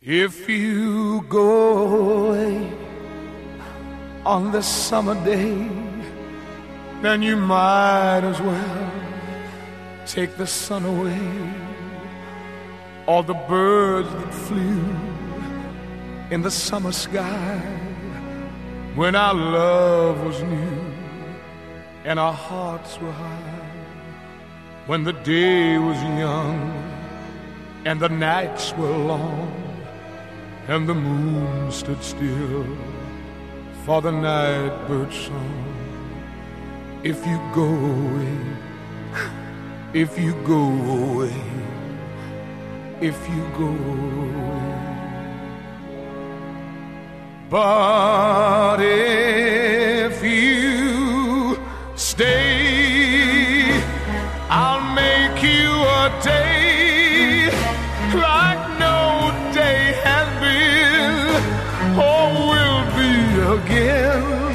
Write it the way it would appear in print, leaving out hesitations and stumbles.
If you go away on this summer day, then you might as well take the sun away. All the birds that flew in the summer sky when our love was new and our hearts were high, when the day was young and the nights were long and the moon stood still for the night bird song. If you go away, if you go away, if you go away. But if you stay, I'll make you a day like no day has been or will be again.